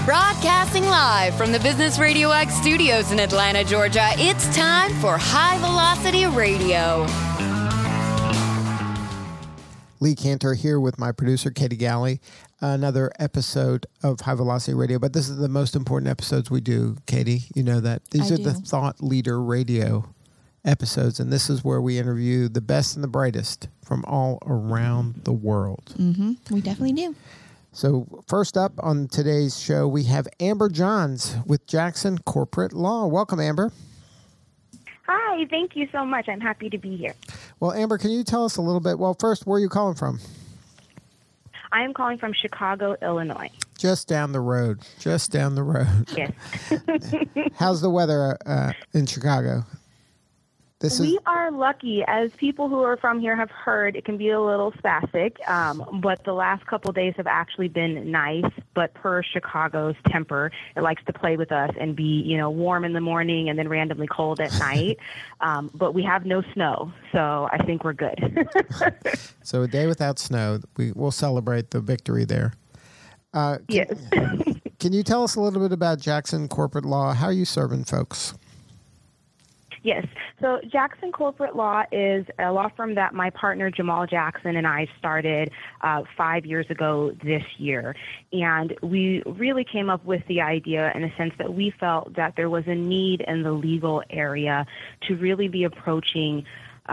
Broadcasting live from the Business Radio X studios in Atlanta, Georgia, it's time for High Velocity Radio. Lee Cantor here with my producer, Katie Galley. Another episode of High Velocity Radio, but this is the most important episodes we do, Katie. You know that. These are the Thought Leader Radio episodes, and this is where we interview the best and the brightest from all around the world. Mm-hmm. We definitely do. So first up on today's show, we have Amber Johns with Jackson Corporate Law. Welcome, Amber. Hi, thank you so much. I'm happy to be here. Well, Amber, can you tell us a little bit? Well, first, where are you calling from? I am calling from Chicago, Illinois. Just down the road. Just down the road. Yes. How's the weather in Chicago? We are lucky. As people who are from here have heard, it can be a little spastic, but the last couple of days have actually been nice. But per Chicago's temper, it likes to play with us and be, warm in the morning and then randomly cold at night. But we have no snow, so I think we're good. So a day without snow, we'll celebrate the victory there. Yes. Can you tell us a little bit about Jackson Corporate Law? How are you serving folks? Yes. So Jackson Corporate Law is a law firm that my partner Jamal Jackson and I started 5 years ago this year. And we really came up with the idea in a sense that we felt that there was a need in the legal area to really be approaching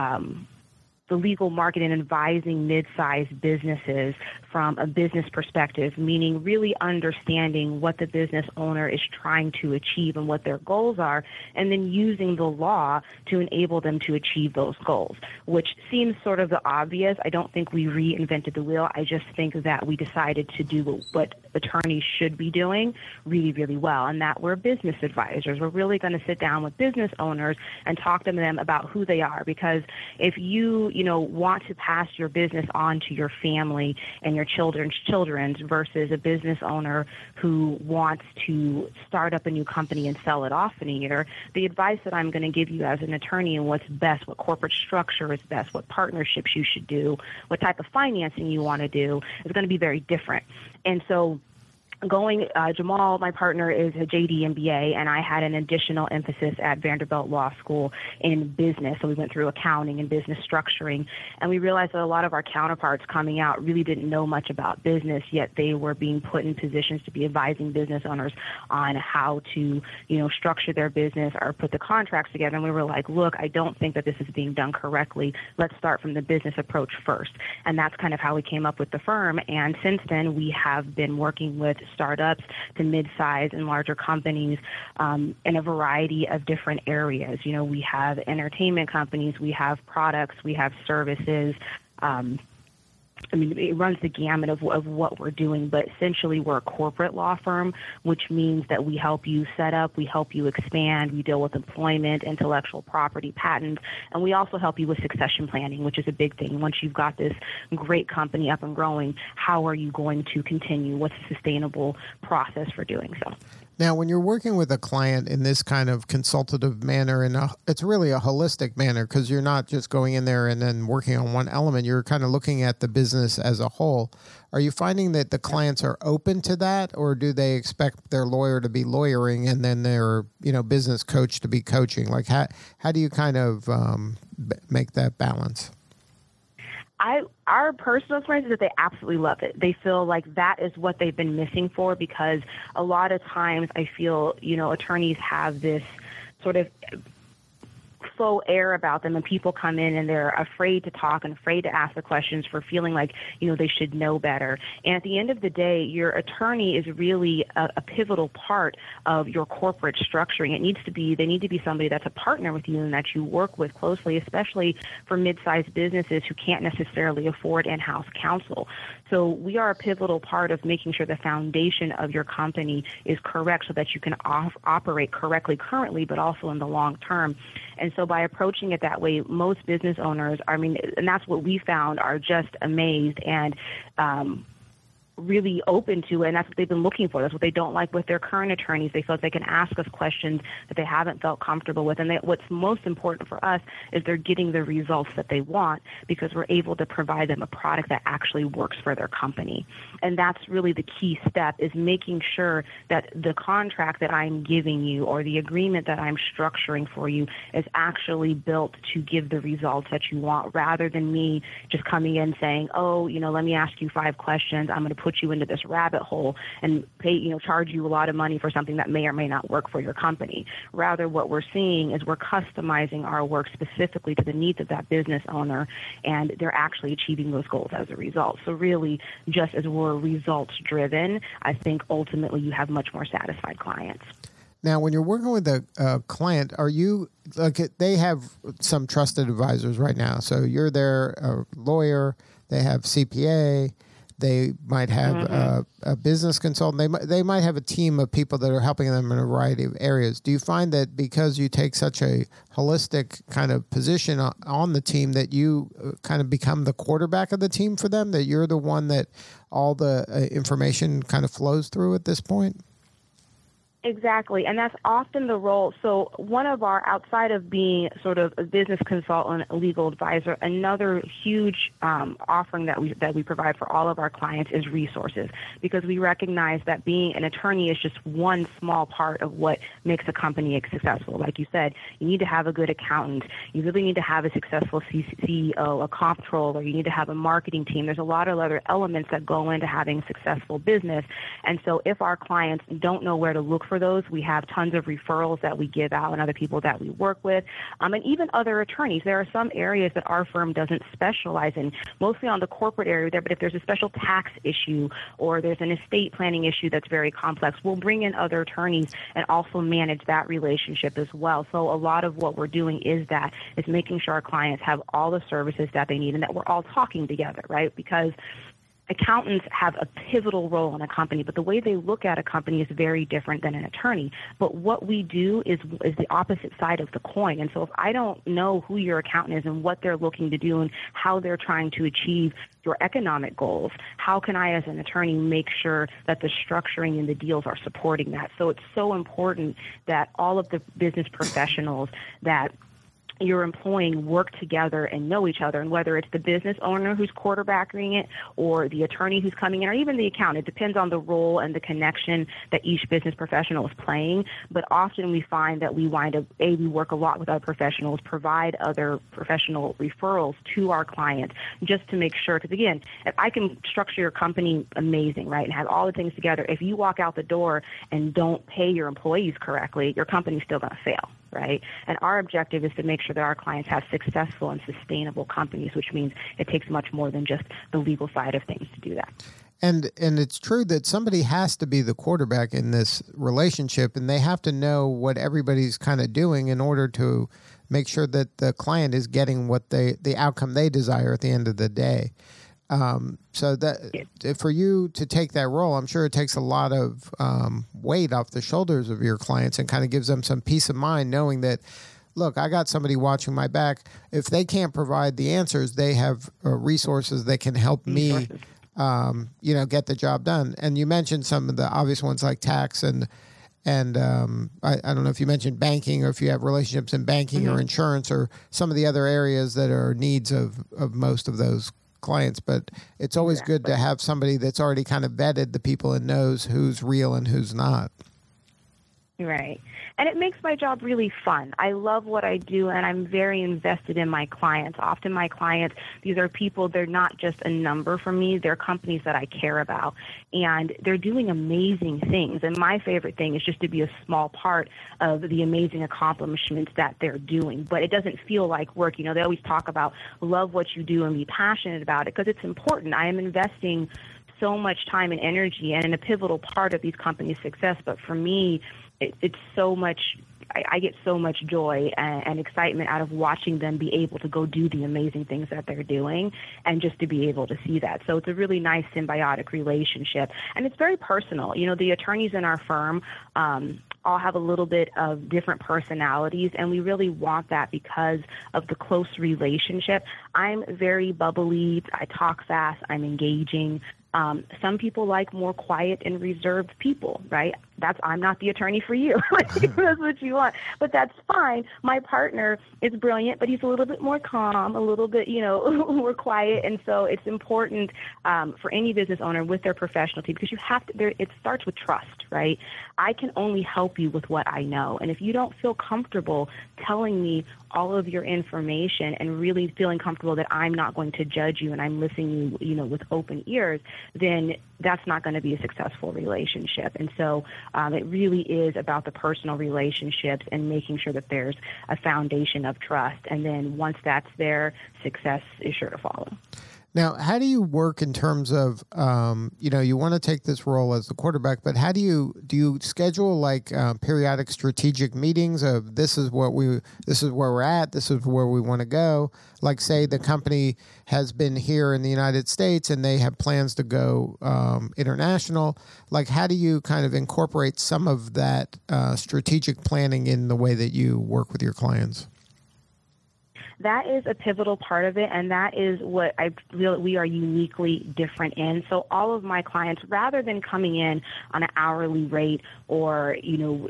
the legal market and advising mid-sized businesses from a business perspective, meaning really understanding what the business owner is trying to achieve and what their goals are, and then using the law to enable them to achieve those goals, which seems sort of the obvious. I don't think we reinvented the wheel. I just think that we decided to do what attorneys should be doing really, really well, and that we're business advisors. We're really going to sit down with business owners and talk to them about who they are, because if you want to pass your business on to your family and your children's versus a business owner who wants to start up a new company and sell it off in a year, the advice that I'm going to give you as an attorney and what's best, what corporate structure is best, what partnerships you should do, what type of financing you want to do is going to be very different. And so Jamal, my partner, is a JD MBA, and I had an additional emphasis at Vanderbilt Law School in business. So we went through accounting and business structuring, and we realized that a lot of our counterparts coming out really didn't know much about business, yet they were being put in positions to be advising business owners on how to, structure their business or put the contracts together. And we were like, look, I don't think that this is being done correctly. Let's start from the business approach first. And that's kind of how we came up with the firm. And since then, we have been working with startups to mid-size and larger companies in a variety of different areas. We have entertainment companies, we have products, we have services. It runs the gamut of what we're doing, but essentially we're a corporate law firm, which means that we help you set up, we help you expand, we deal with employment, intellectual property, patents, and we also help you with succession planning, which is a big thing. Once you've got this great company up and growing, how are you going to continue? What's a sustainable process for doing so? Now, when you're working with a client in this kind of consultative manner, and it's really a holistic manner, because you're not just going in there and then working on one element, you're kind of looking at the business as a whole. Are you finding that the clients are open to that, or do they expect their lawyer to be lawyering and then their business coach to be coaching? Like how do you kind of make that balance? Our personal experience is that they absolutely love it. They feel like that is what they've been missing for, because a lot of times I feel, attorneys have this sort of faux air about them, and people come in and they're afraid to talk and afraid to ask the questions for feeling like, they should know better. And at the end of the day, your attorney is really a pivotal part of your corporate structuring. They need to be somebody that's a partner with you and that you work with closely, especially for mid-sized businesses who can't necessarily afford in-house counsel. So we are a pivotal part of making sure the foundation of your company is correct so that you can operate correctly currently, but also in the long term. And so by approaching it that way, most business owners, and that's what we found, are just amazed. And really open to it, and that's what they've been looking for. That's what they don't like with their current attorneys. They feel like they can ask us questions that they haven't felt comfortable with. And what's most important for us is they're getting the results that they want because we're able to provide them a product that actually works for their company. And that's really the key step, is making sure that the contract that I'm giving you or the agreement that I'm structuring for you is actually built to give the results that you want, rather than me just coming in saying, oh, let me ask you 5 questions. I'm going to put you into this rabbit hole and charge you a lot of money for something that may or may not work for your company. Rather, what we're seeing is we're customizing our work specifically to the needs of that business owner, and they're actually achieving those goals as a result. So really, just as we're results driven, I think ultimately you have much more satisfied clients. Now, when you're working with a client, are you, they have some trusted advisors right now. So you're their lawyer, they have CPA, they might have a business consultant. They might have a team of people that are helping them in a variety of areas. Do you find that because you take such a holistic kind of position on the team that you kind of become the quarterback of the team for them, that you're the one that all the information kind of flows through at this point? Exactly, and that's often the role. So one of our, outside of being sort of a business consultant, a legal advisor, another huge offering that we provide for all of our clients is resources, because we recognize that being an attorney is just one small part of what makes a company successful. Like you said, you need to have a good accountant. You really need to have a successful CEO, a comptroller. You need to have a marketing team. There's a lot of other elements that go into having a successful business. And so if our clients don't know where to look for those, we have tons of referrals that we give out and other people that we work with, and even other attorneys. There are some areas that our firm doesn't specialize in, mostly on the corporate area there, but if there's a special tax issue or there's an estate planning issue that's very complex, we'll bring in other attorneys and also manage that relationship as well. So a lot of what we're doing is making sure our clients have all the services that they need and that we're all talking together, right? Because accountants have a pivotal role in a company, but the way they look at a company is very different than an attorney. But what we do is the opposite side of the coin. And so if I don't know who your accountant is and what they're looking to do and how they're trying to achieve your economic goals, how can I as an attorney make sure that the structuring and the deals are supporting that? So it's so important that all of the business professionals that you're employing work together and know each other. And whether it's the business owner who's quarterbacking it or the attorney who's coming in or even the accountant, it depends on the role and the connection that each business professional is playing. But often we find that we wind up, we work a lot with other professionals, provide other professional referrals to our clients just to make sure, because again, if I can structure your company amazing, right, and have all the things together, if you walk out the door and don't pay your employees correctly, your company's still going to fail. Right? And our objective is to make sure that our clients have successful and sustainable companies, which means it takes much more than just the legal side of things to do that. And it's true that somebody has to be the quarterback in this relationship, and they have to know what everybody's kind of doing in order to make sure that the client is getting what the outcome they desire at the end of the day. So that for you to take that role, I'm sure it takes a lot of weight off the shoulders of your clients and kind of gives them some peace of mind knowing that, look, I got somebody watching my back. If they can't provide the answers, they have resources that can help me, get the job done. And you mentioned some of the obvious ones like tax and I don't know if you mentioned banking or if you have relationships in banking or insurance or some of the other areas that are needs of most of those clients, but it's always good to have somebody that's already kind of vetted the people and knows who's real and who's not. Right. And it makes my job really fun. I love what I do, and I'm very invested in my clients. Often my clients, these are people, they're not just a number for me. They're companies that I care about, and they're doing amazing things. And my favorite thing is just to be a small part of the amazing accomplishments that they're doing. But it doesn't feel like work. They always talk about love what you do and be passionate about it because it's important. I am investing so much time and energy and in a pivotal part of these companies' success. But for me, it's so much, I get so much joy and excitement out of watching them be able to go do the amazing things that they're doing and just to be able to see that. So it's a really nice symbiotic relationship. And it's very personal. The attorneys in our firm all have a little bit of different personalities, and we really want that because of the close relationship. I'm very bubbly. I talk fast. I'm engaging. Some people like more quiet and reserved people, right? I'm not the attorney for you. That's what you want, but that's fine. My partner is brilliant, but he's a little bit more calm, a little bit, more quiet. And so it's important for any business owner with their professional team, because you have to, it starts with trust, right? I can only help you with what I know. And if you don't feel comfortable telling me all of your information and really feeling comfortable that I'm not going to judge you and I'm listening, with open ears, then that's not going to be a successful relationship. And so it really is about the personal relationships and making sure that there's a foundation of trust. And then once that's there, success is sure to follow. Now, how do you work in terms of, you want to take this role as the quarterback, but how do you schedule like periodic strategic meetings of this is where we're at, this is where we want to go? Like, say the company has been here in the United States and they have plans to go international. Like, how do you kind of incorporate some of that strategic planning in the way that you work with your clients? That is a pivotal part of it, and that is what I feel we are uniquely different in. So all of my clients, rather than coming in on an hourly rate or,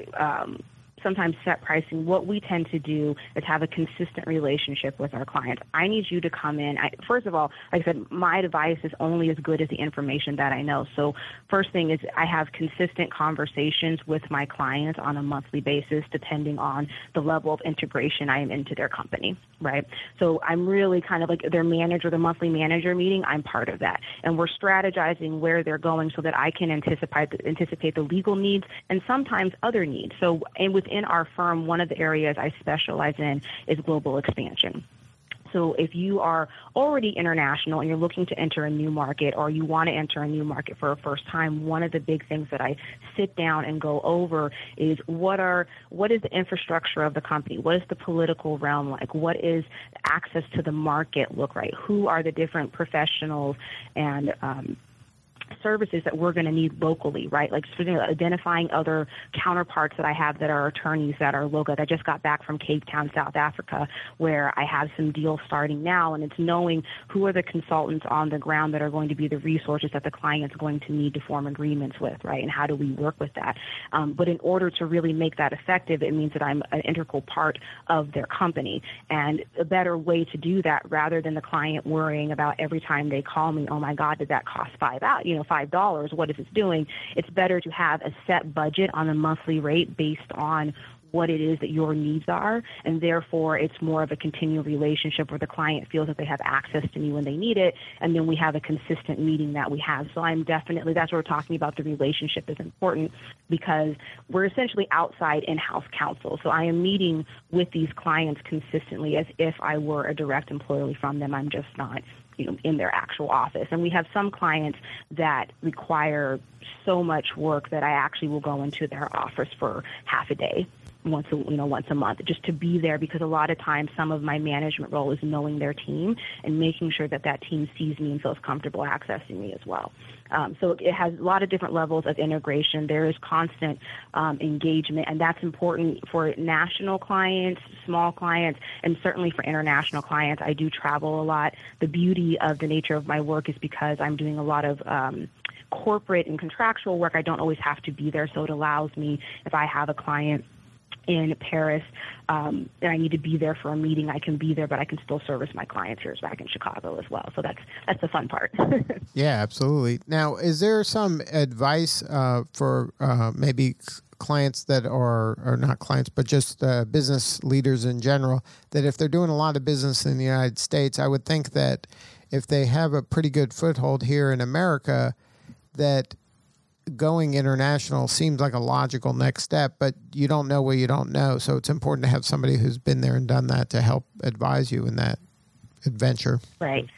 sometimes set pricing, what we tend to do is have a consistent relationship with our clients. I need you to come in. First of all, like I said, my advice is only as good as the information that I know. So first thing is I have consistent conversations with my clients on a monthly basis, depending on the level of integration I am into their company, right? So I'm really kind of like their manager, the monthly manager meeting, I'm part of that. And we're strategizing where they're going so that I can anticipate the legal needs and sometimes other needs. So, and within our firm, one of the areas I specialize in is global expansion. So if you are already international and you're looking to enter a new market, or you want to enter a new market for a first time, one of the big things that I sit down and go over is what is the infrastructure of the company? What is the political realm like? What is access to the market look like? Who are the different professionals and services that we're going to need locally, right? Like identifying other counterparts that I have that are attorneys that are local. I just got back from Cape Town, South Africa, where I have some deals starting now, and it's knowing who are the consultants on the ground that are going to be the resources that the client's going to need to form agreements with, right? And how do we work with that? But in order to really make that effective, it means that I'm an integral part of their company. And a better way to do that, rather than the client worrying about every time they call me, oh my God, did that cost $5? What is it doing? It's better to have a set budget on a monthly rate based on what it is that your needs are, and therefore it's more of a continual relationship where the client feels that they have access to me when they need it, and then we have a consistent meeting that we have. So that's what we're talking about. The relationship is important because we're essentially outside in-house counsel. So I am meeting with these clients consistently as if I were a direct employee from them. I'm just not in their actual office. And we have some clients that require so much work that I actually will go into their office for half a day, once a month, just to be there, because a lot of times some of my management role is knowing their team and making sure that that team sees me and feels comfortable accessing me as well. So it has a lot of different levels of integration. There is constant engagement, and that's important for national clients, small clients, and certainly for international clients. I do travel a lot. The beauty of the nature of my work is because I'm doing a lot of corporate and contractual work, I don't always have to be there. So it allows me, if I have a client in Paris and I need to be there for a meeting, I can be there, but I can still service my clients here back in Chicago as well. So that's the fun part. Yeah, absolutely. Now, is there some advice for maybe clients that are not clients, but just business leaders in general, that if they're doing a lot of business in the United States, I would think that if they have a pretty good foothold here in America, that going international seems like a logical next step, but you don't know what you don't know. So it's important to have somebody who's been there and done that to help advise you in that adventure. Right.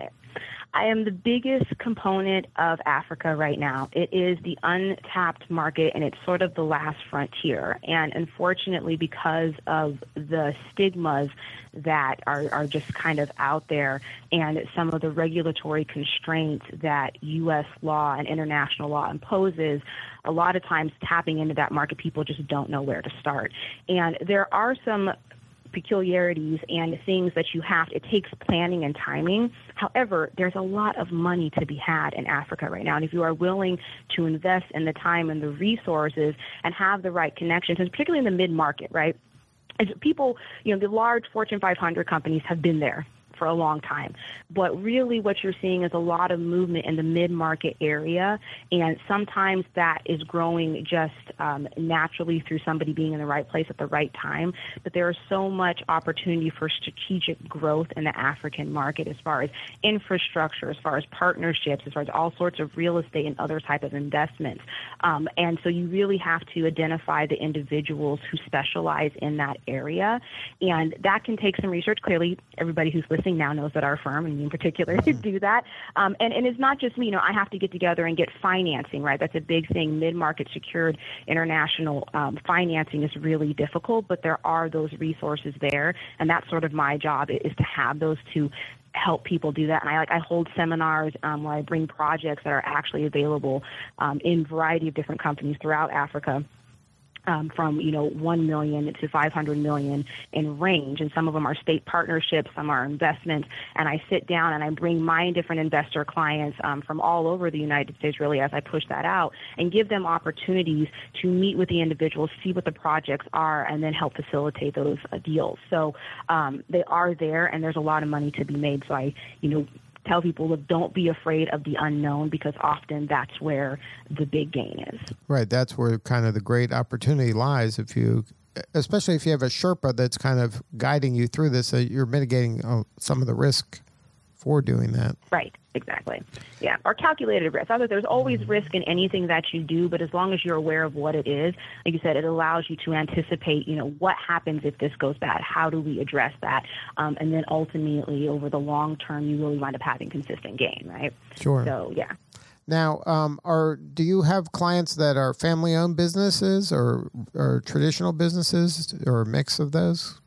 I am the biggest component of Africa right now. It is the untapped market, and it's sort of the last frontier. And unfortunately, because of the stigmas that are just kind of out there and some of the regulatory constraints that U.S. law and international law imposes, a lot of times tapping into that market, people just don't know where to start. And there are some peculiarities and things that it takes planning and timing. However, there's a lot of money to be had in Africa right now. And if you are willing to invest in the time and the resources and have the right connections, and particularly in the mid-market, right? As people, the large Fortune 500 companies have been there for a long time. But really what you're seeing is a lot of movement in the mid-market area, and sometimes that is growing just naturally through somebody being in the right place at the right time. But there is so much opportunity for strategic growth in the African market as far as infrastructure, as far as partnerships, as far as all sorts of real estate and other type of investments. And so you really have to identify the individuals who specialize in that area. And that can take some research. Clearly, everybody who's listening now knows that our firm, and me in particular, do that. And it's not just me. I have to get together and get financing, right? That's a big thing. Mid-market secured international financing is really difficult, but there are those resources there. And that's sort of my job, is to have those to help people do that. And I hold seminars where I bring projects that are actually available in a variety of different companies throughout Africa. From 1 million to 500 million in range, and some of them are state partnerships, some are investments. And I sit down and I bring my different investor clients from all over the United States, really, as I push that out, and give them opportunities to meet with the individuals, see what the projects are, and then help facilitate those deals. So they are there, and there's a lot of money to be made. So I tell people, look, don't be afraid of the unknown, because often that's where the big gain is. Right. That's where kind of the great opportunity lies. Especially if you have a Sherpa that's kind of guiding you through this, you're mitigating some of the risk for doing that. Right. Exactly. Yeah. Or calculated risk. There's always risk in anything that you do, but as long as you're aware of what it is, like you said, it allows you to anticipate, what happens if this goes bad? How do we address that? And then ultimately, over the long term, you really wind up having consistent gain, right? Sure. So, yeah. Now, do you have clients that are family-owned businesses or traditional businesses, or a mix of those?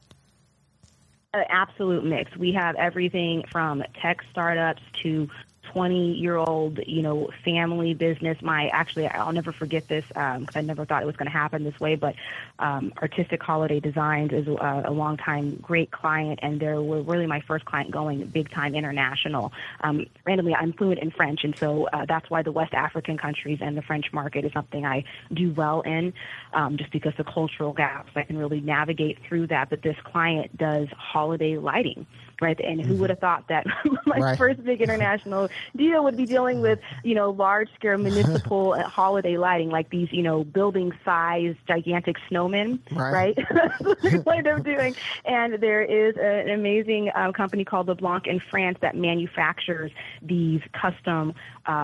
An absolute mix. We have everything from tech startups to 20-year-old, family business. I'll never forget this because I never thought it was going to happen this way, but Artistic Holiday Designs is a longtime great client, and they were really my first client going big-time international. Randomly, I'm fluent in French, and so that's why the West African countries and the French market is something I do well in, just because the cultural gaps, I can really navigate through that. But this client does holiday lighting. Right. And who would have thought that my first big international deal would be dealing with, large scale municipal holiday lighting, like these, building size gigantic snowmen. Right. That's what they're doing. And there is an amazing company called LeBlanc in France that manufactures these custom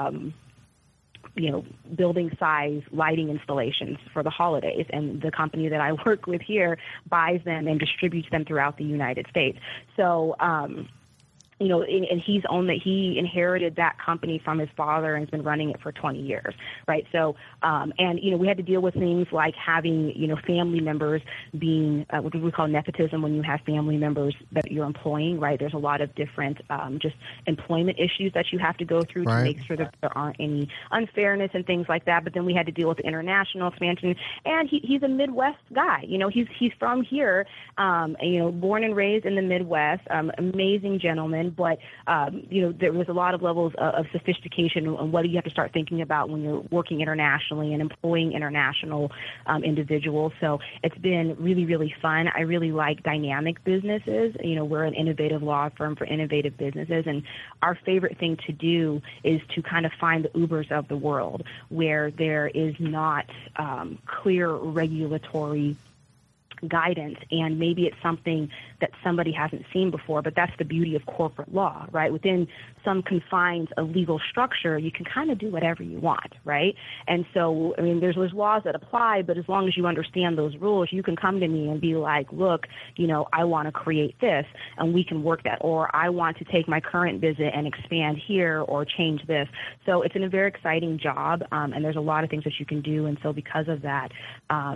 building size lighting installations for the holidays. And the company that I work with here buys them and distributes them throughout the United States. So, and he inherited that company from his father and has been running it for 20 years, right? So, we had to deal with things like having, family members being what we call nepotism, when you have family members that you're employing, right? There's a lot of different just employment issues that you have to go through to make sure that there aren't any unfairness and things like that. But then we had to deal with the international expansion, and he's a Midwest guy. He's from here, born and raised in the Midwest, amazing gentleman. But, there was a lot of levels of sophistication and what do you have to start thinking about when you're working internationally and employing international individuals. So it's been really, really fun. I really like dynamic businesses. We're an innovative law firm for innovative businesses. And our favorite thing to do is to kind of find the Ubers of the world where there is not clear regulatory guidance, and maybe it's something that somebody hasn't seen before, but that's the beauty of corporate law, right? Within some confines of legal structure, you can kind of do whatever you want, right? And so, there's laws that apply, but as long as you understand those rules, you can come to me and be like, look, I want to create this, and we can work that, or I want to take my current visit and expand here or change this. So it's a very exciting job, and there's a lot of things that you can do, and so because of that,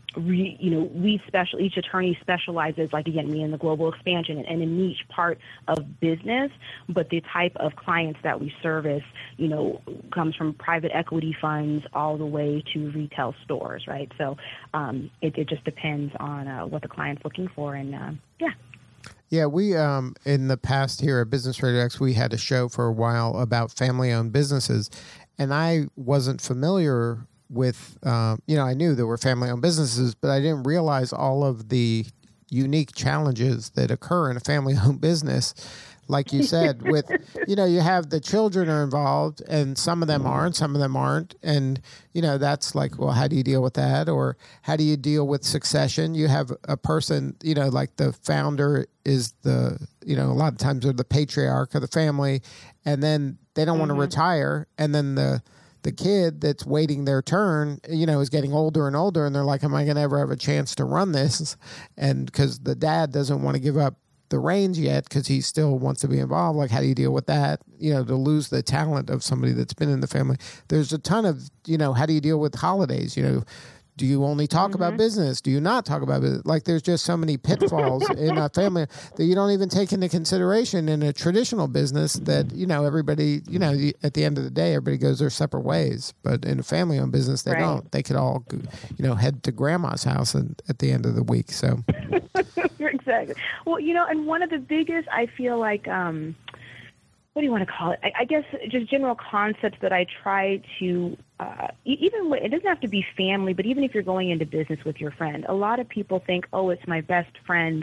each attorney specializes, like, again, me in the global expansion and in each part of business, but the type of clients that we service, comes from private equity funds all the way to retail stores, right? So it just depends on what the client's looking for, and yeah. Yeah, we in the past here at Business Radio X, we had a show for a while about family-owned businesses, and I wasn't familiar with, I knew there were family-owned businesses, but I didn't realize all of the unique challenges that occur in a family-owned business. Like you said, with, you have the children are involved, and some of them are and some of them aren't. And, that's like, well, how do you deal with that? Or how do you deal with succession? You have a person, like the founder is a lot of times they're the patriarch of the family, and then they don't want to retire. And then the kid that's waiting their turn, is getting older and older, and they're like, am I going to ever have a chance to run this? And because the dad doesn't want to give up the reins yet because he still wants to be involved. Like, how do you deal with that? To lose the talent of somebody that's been in the family. There's a ton of, how do you deal with holidays? Do you only talk about business? Do you not talk about business? Like, there's just so many pitfalls in a family that you don't even take into consideration in a traditional business that, everybody, at the end of the day, everybody goes their separate ways. But in a family-owned business, they don't. They could all, head to grandma's house at the end of the week. So. Exactly. Well, and one of the biggest, I feel like, what do you want to call it? I guess just general concepts that I try to, it doesn't have to be family, but even if you're going into business with your friend, a lot of people think, oh, it's my best friend,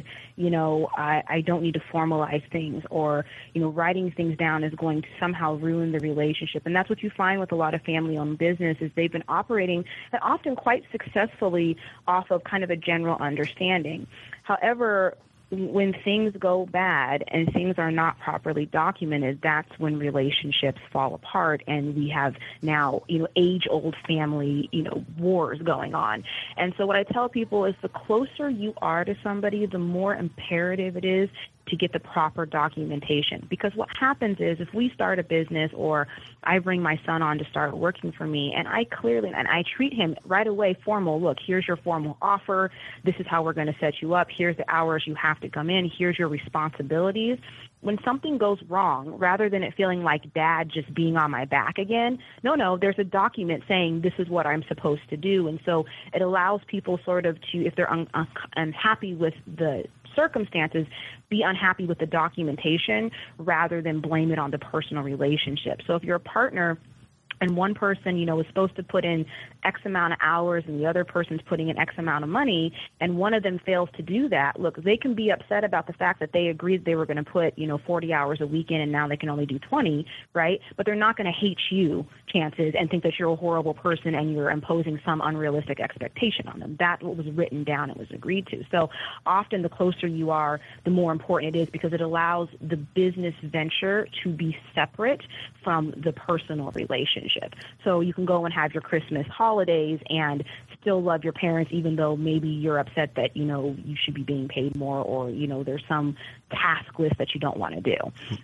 I don't need to formalize things, or, writing things down is going to somehow ruin the relationship. And that's what you find with a lot of family-owned business is they've been operating, and often quite successfully, off of kind of a general understanding. However, when things go bad and things are not properly documented, that's when relationships fall apart, and we have now, age-old family, wars going on. And so what I tell people is the closer you are to somebody, the more imperative it is to get the proper documentation. Because what happens is if we start a business, or I bring my son on to start working for me, and I treat him right away formal, look, here's your formal offer, this is how we're going to set you up, here's the hours you have to come in, here's your responsibilities. When something goes wrong, rather than it feeling like dad just being on my back again, no, there's a document saying this is what I'm supposed to do. And so it allows people sort of to, if they're unhappy with the circumstances, be unhappy with the documentation rather than blame it on the personal relationship. So if you're a partner and one person, is supposed to put in X amount of hours and the other person's putting in X amount of money, and one of them fails to do that, look, they can be upset about the fact that they agreed they were going to put, 40 hours a week in, and now they can only do 20, right? But they're not going to hate you, chances, and think that you're a horrible person and you're imposing some unrealistic expectation on them. That's what was written down and was agreed to. So often the closer you are, the more important it is, because it allows the business venture to be separate from the personal relationship. So you can go and have your Christmas holidays and still love your parents, even though maybe you're upset that, you should be being paid more, or, there's some task list that you don't want to do.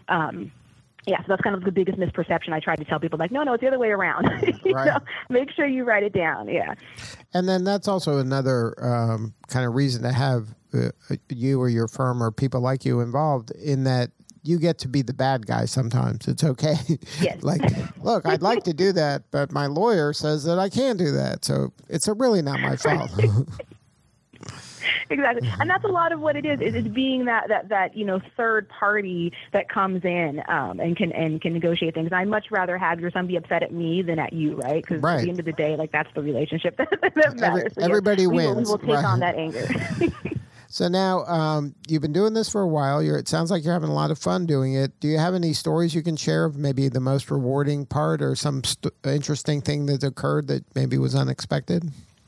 So that's kind of the biggest misperception. I try to tell people, like, no, it's the other way around. Right. Make sure you write it down. Yeah. And then that's also another kind of reason to have you or your firm or people like you involved, in that you get to be the bad guy sometimes. It's okay. Yes. Like, look, I'd like to do that, but my lawyer says that I can't do that. So it's really not my fault. Exactly. And that's a lot of what it is being that third party that comes in and can negotiate things. I'd much rather have your son be upset at me than at you, right? Because at the end of the day, like, that's the relationship that matters. Everybody wins. We will take on that anger. So now you've been doing this for a while. It sounds like you're having a lot of fun doing it. Do you have any stories you can share of maybe the most rewarding part, or some interesting thing that occurred that maybe was unexpected?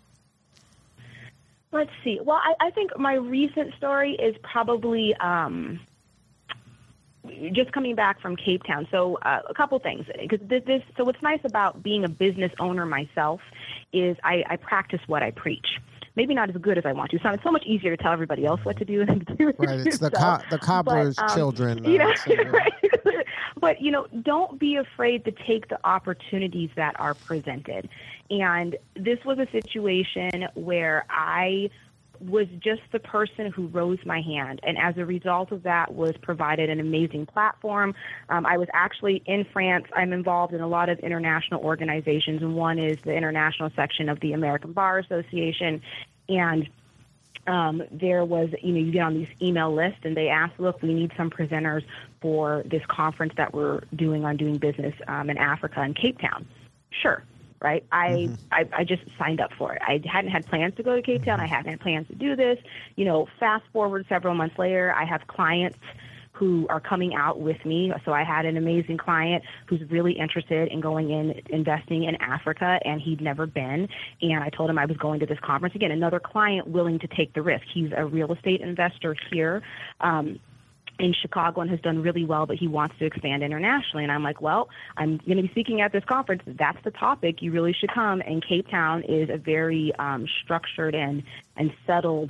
Let's see. Well, I think my recent story is probably just coming back from Cape Town. So a couple things, because so what's nice about being a business owner myself is I practice what I preach. Maybe not as good as I want to. So it's so much easier to tell everybody else what to do than to do it Right, it's yourself. the cobbler's children. Right. But, don't be afraid to take the opportunities that are presented. And this was a situation where I was just the person who rose my hand, and as a result of that was provided an amazing platform. I was actually in France. I'm involved in a lot of international organizations, and one is the international section of the American Bar Association. And there was, you get on these email lists and they ask, look, we need some presenters for this conference that we're doing on doing business in Africa and Cape Town. Sure. Right. I just signed up for it. I hadn't had plans to go to Cape Town. I hadn't had plans to do this. Fast forward several months later, I have clients who are coming out with me. So I had an amazing client who's really interested in going in, investing in Africa, and he'd never been. And I told him I was going to this conference. Again, another client willing to take the risk. He's a real estate investor here in Chicago and has done really well, but he wants to expand internationally. And I'm like, well, I'm going to be speaking at this conference. That's the topic. You really should come. And Cape Town is a very structured and settled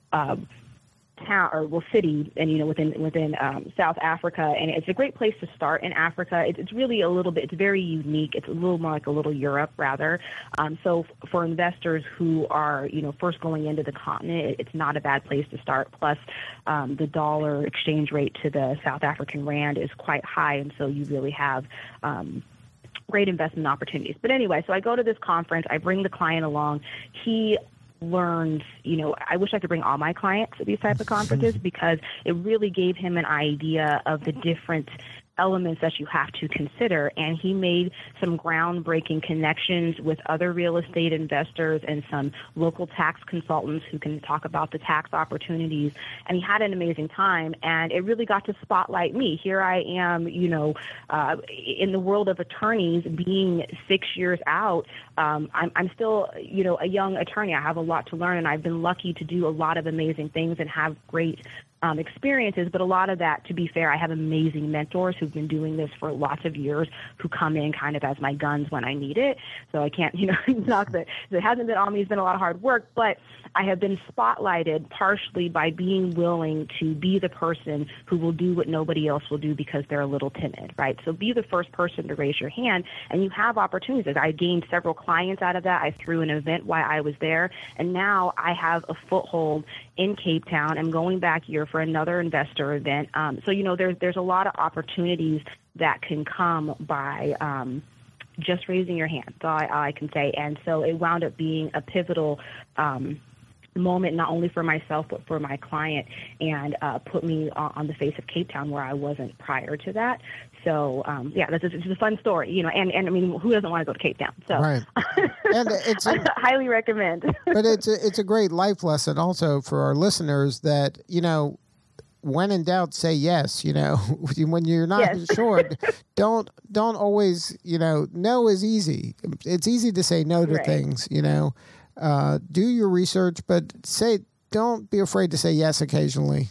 town or city, and within South Africa, and it's a great place to start in Africa. It's really it's very unique. It's a little more like a little Europe rather. So for investors who are first going into the continent, it's not a bad place to start. Plus, the dollar exchange rate to the South African rand is quite high, and so you really have great investment opportunities. But anyway, so I go to this conference. I bring the client along. He learns, I wish I could bring all my clients to these type of conferences because it really gave him an idea of the different elements that you have to consider. And he made some groundbreaking connections with other real estate investors and some local tax consultants who can talk about the tax opportunities. And he had an amazing time. And it really got to spotlight me. Here I am, in the world of attorneys, being 6 years out. I'm still, a young attorney. I have a lot to learn, and I've been lucky to do a lot of amazing things and have great experiences, but a lot of that, to be fair, I have amazing mentors who've been doing this for lots of years who come in kind of as my guns when I need it. So I can't, knock that. It hasn't been on me. It's been a lot of hard work, but I have been spotlighted partially by being willing to be the person who will do what nobody else will do because they're a little timid, right? So be the first person to raise your hand, and you have opportunities. I gained several clients out of that. I threw an event while I was there, and now I have a foothold in Cape Town. I'm going back here for another investor event. So, there's a lot of opportunities that can come by just raising your hand. That's all I can say. And so it wound up being a pivotal moment, not only for myself, but for my client, and put me on the face of Cape Town where I wasn't prior to that. So, it's a fun story, and I mean, who doesn't want to go to Cape Town? So, right. And it's I highly recommend. But it's a great life lesson also for our listeners that, when in doubt, say yes. When you're not sure, don't always, no is easy. It's easy to say no to things, do your research, but don't be afraid to say yes occasionally.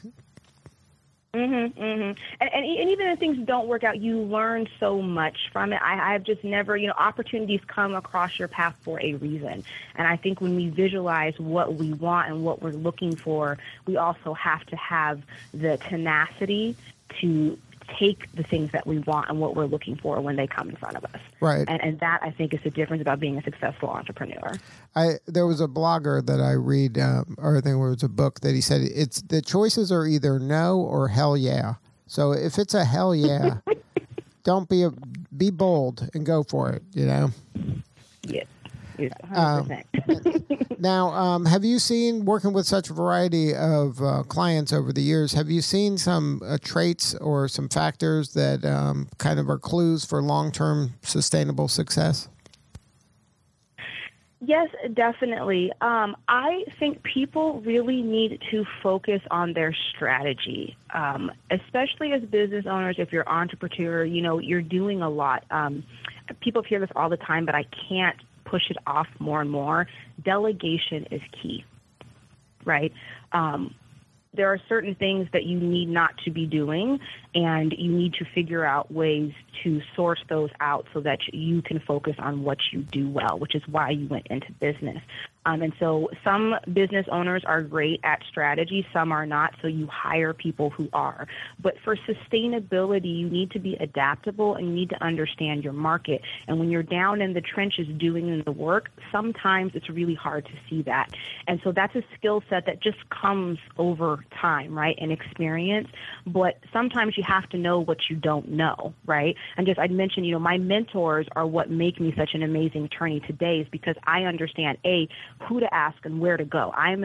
And even if things don't work out, you learn so much from it. I've just never, opportunities come across your path for a reason. And I think when we visualize what we want and what we're looking for, we also have to have the tenacity to take the things that we want and what we're looking for when they come in front of us. Right. And that, I think, is the difference about being a successful entrepreneur. There was a blogger that I read, or I think it was a book, that he said it's the choices are either no or hell yeah. So if it's a hell yeah, be bold and go for it, Yes. 100%. Now, have you seen, working with such a variety of clients over the years, have you seen some traits or some factors that kind of are clues for long-term sustainable success? Yes, definitely. I think people really need to focus on their strategy, especially as business owners. If you're an entrepreneur, you're doing a lot. People hear this all the time, but I can't push it off more and more. Delegation is key, right? there are certain things that you need not to be doing, and you need to figure out ways to source those out so that you can focus on what you do well, which is why you went into business. And so some business owners are great at strategy, some are not, so you hire people who are. But for sustainability, you need to be adaptable and you need to understand your market. And when you're down in the trenches doing the work, sometimes it's really hard to see that. And so that's a skill set that just comes over time, right, and experience. But sometimes you have to know what you don't know, right? And just I'd mentioned, my mentors are what make me such an amazing attorney today, is because I understand, who to ask and where to go. I'm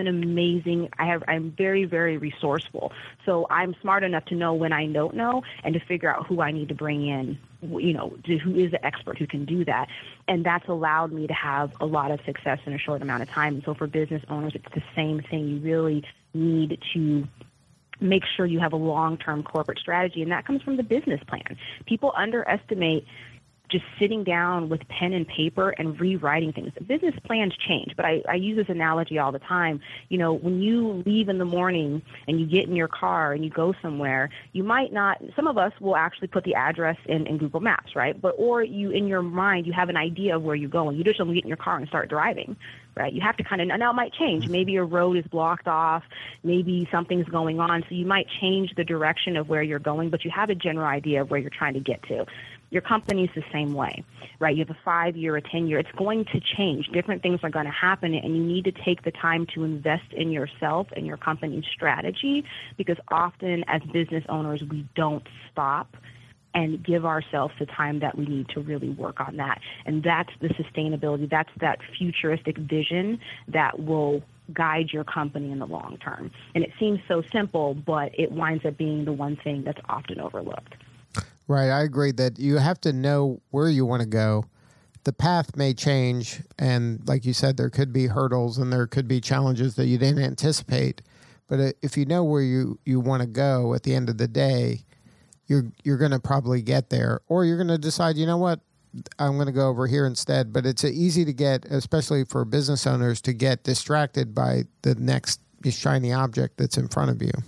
very, very resourceful. So I'm smart enough to know when I don't know and to figure out who I need to bring in, who is the expert who can do that. And that's allowed me to have a lot of success in a short amount of time. And so for business owners, it's the same thing. You really need to make sure you have a long-term corporate strategy, and that comes from the business plan. People underestimate just sitting down with pen and paper and rewriting things. Business plans change, but I use this analogy all the time. When you leave in the morning and you get in your car and you go somewhere, you might not, some of us will actually put the address in Google Maps, right? Or you, in your mind, you have an idea of where you're going. You just don't get in your car and start driving, right? You have to now it might change. Maybe a road is blocked off. Maybe something's going on. So you might change the direction of where you're going, but you have a general idea of where you're trying to get to. Your company's the same way, right? You have a 5-year, a 10-year. It's going to change. Different things are going to happen, and you need to take the time to invest in yourself and your company's strategy, because often as business owners, we don't stop and give ourselves the time that we need to really work on that. And that's the sustainability. That's that futuristic vision that will guide your company in the long term. And it seems so simple, but it winds up being the one thing that's often overlooked. Right. I agree that you have to know where you want to go. The path may change. And like you said, there could be hurdles and there could be challenges that you didn't anticipate. But if you know where you want to go at the end of the day, you're going to probably get there. Or you're going to decide, you know what, I'm going to go over here instead. But it's easy to get, especially for business owners, to get distracted by the next shiny object that's in front of you.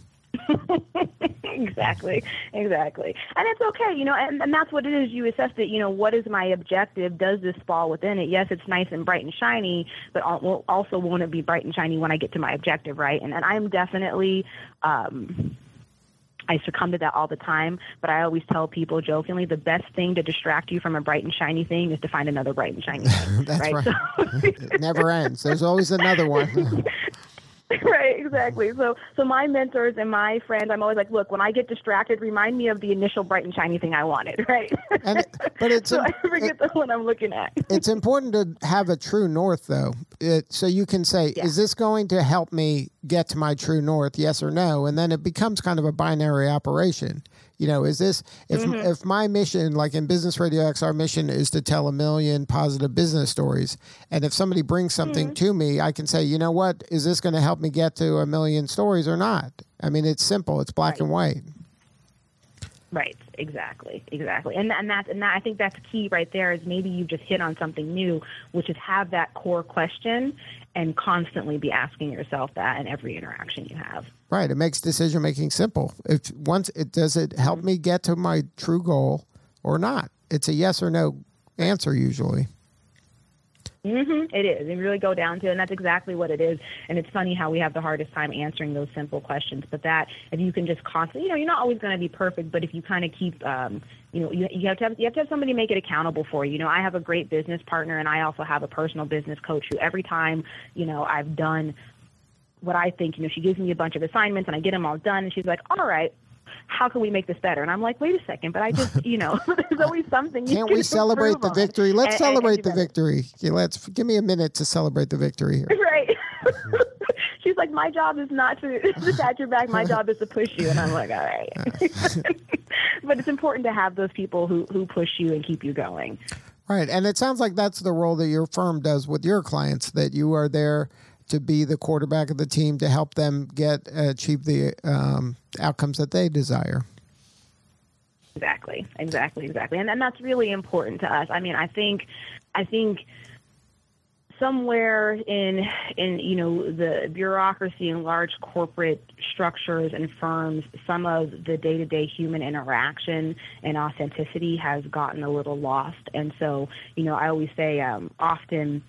Exactly. And it's okay, and that's what it is. You assess it, what is my objective? Does this fall within it? Yes, it's nice and bright and shiny, but also won't it be bright and shiny when I get to my objective, right? And I'm definitely, I succumb to that all the time, but I always tell people jokingly, the best thing to distract you from a bright and shiny thing is to find another bright and shiny thing. That's right. So it never ends. There's always another one. Right, exactly. So my mentors and my friends, I'm always like, look, when I get distracted, remind me of the initial bright and shiny thing I wanted, right? But it's so I forget the one I'm looking at. It's important to have a true north, though, so you can say, Is this going to help me get to my true north, yes or no? And then it becomes kind of a binary operation. Is this, if my mission, like in Business Radio X, our mission is to tell 1 million positive business stories. And if somebody brings something to me, I can say, you know what, is this going to help me get to 1 million stories or not? I mean, it's simple. It's black and white. Right. Exactly. And I think that's key right there, is maybe you just hit on something new, which is have that core question and constantly be asking yourself that in every interaction you have. Right. It makes decision making simple. Does it help me get to my true goal or not? It's a yes or no answer usually. It is. And really go down to it, and that's exactly what it is. And it's funny how we have the hardest time answering those simple questions. But that, if you can just constantly, you're not always going to be perfect, but if you kind of keep, you have to have somebody make it accountable for you. I have a great business partner, and I also have a personal business coach who every time, I've done what I think, she gives me a bunch of assignments and I get them all done, and she's like, all right, how can we make this better? And I'm like, wait a second, but I just, there's always something you Can't we celebrate the victory? Let's celebrate the victory. Okay, give me a minute to celebrate the victory here. Right. She's like, my job is not to pat your back. My job is to push you. And I'm like, all right. But it's important to have those people who push you and keep you going. Right. And it sounds like that's the role that your firm does with your clients, that you are there to be the quarterback of the team to help them achieve the outcomes that they desire. Exactly. And that's really important to us. I mean, I think somewhere in the bureaucracy and large corporate structures and firms, some of the day-to-day human interaction and authenticity has gotten a little lost. And so, I always say often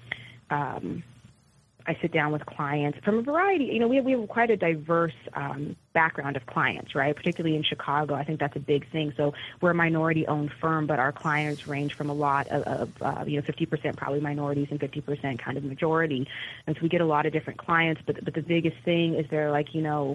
I sit down with clients from a variety. We have quite a diverse background of clients, right? Particularly in Chicago, I think that's a big thing. So we're a minority-owned firm, but our clients range from a lot of 50% probably minorities and 50% kind of majority. And so we get a lot of different clients. But the biggest thing is they're like,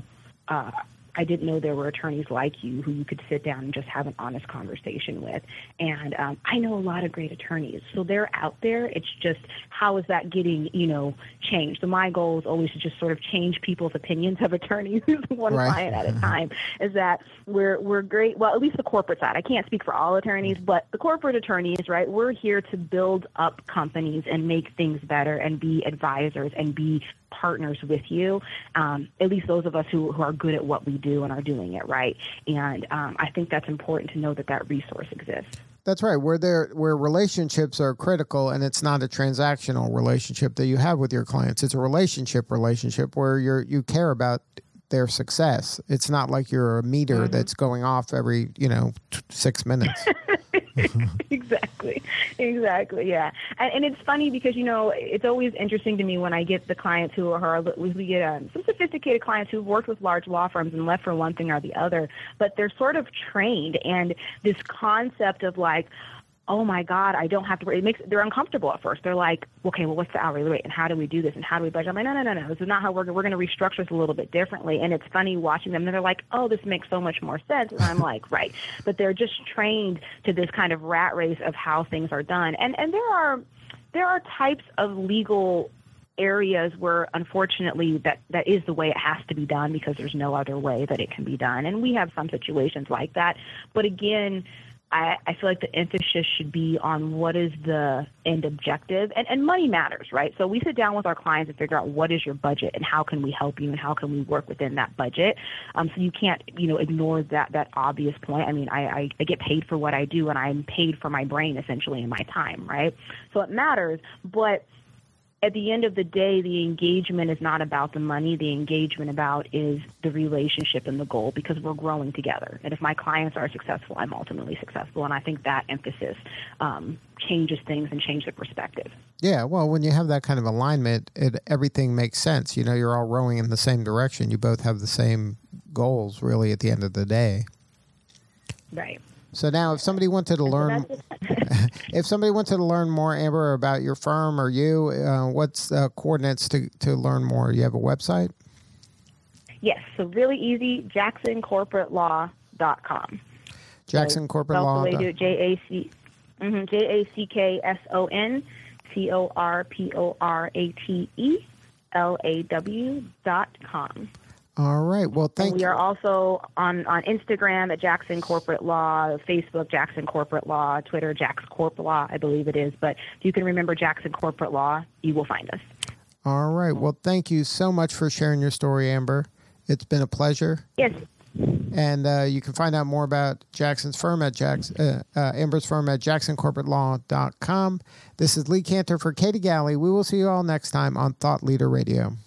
I didn't know there were attorneys like you who you could sit down and just have an honest conversation with. And I know a lot of great attorneys. So they're out there. It's just, how is that getting, changed? So my goal is always to just sort of change people's opinions of attorneys one client at a time, is that we're great. Well, at least the corporate side. I can't speak for all attorneys, but the corporate attorneys, right, we're here to build up companies and make things better and be advisors and be partners with you, at least those of us who are good at what we do and are doing it right. And I think that's important to know that resource exists. That's right. Where relationships are critical, and it's not a transactional relationship that you have with your clients. It's a relationship where you care about their success. It's not like you're a meter that's going off every 6 minutes. Exactly. Yeah. And it's funny because, it's always interesting to me when I get the clients we get some sophisticated clients who've worked with large law firms and left for one thing or the other, but they're sort of trained. And this concept of like, oh my God, I don't have to, they're uncomfortable at first. They're like, okay, well, what's the hourly rate and how do we do this and how do we budget? I'm like, no. This is not how we're going to restructure this a little bit differently. And it's funny watching them. And they're like, oh, this makes so much more sense. And I'm like, right. But they're just trained to this kind of rat race of how things are done. And there are types of legal areas where, unfortunately, that is the way it has to be done because there's no other way that it can be done. And we have some situations like that. But again, I feel like the emphasis should be on what is the end objective, and money matters, right? So we sit down with our clients and figure out what is your budget and how can we help you and how can we work within that budget. So you can't, ignore that obvious point. I mean, I get paid for what I do, and I'm paid for my brain essentially and my time, right? So it matters, but at the end of the day, the engagement is not about the money. The engagement is the relationship and the goal, because we're growing together. And if my clients are successful, I'm ultimately successful. And I think that emphasis changes things and changes the perspective. Yeah, well, when you have that kind of alignment, everything makes sense. You're all rowing in the same direction. You both have the same goals, really, at the end of the day. Right. So now, if somebody wanted to learn, more, Amber, about your firm or you, what's the coordinates to learn more? You have a website? Yes. So really easy, JacksonCorporateLaw.com. JacksonCorporateLaw. So JacksonCorporatelaw.com. All right. Well, thank you. We are also on Instagram at Jackson Corporate Law, Facebook Jackson Corporate Law, Twitter Jax Corp Law, I believe it is. But if you can remember Jackson Corporate Law, you will find us. All right. Well, thank you so much for sharing your story, Amber. It's been a pleasure. Yes. And you can find out more about Jackson's firm at Amber's firm at JacksonCorporateLaw.com. This is Lee Cantor for Katie Galley. We will see you all next time on Thought Leader Radio.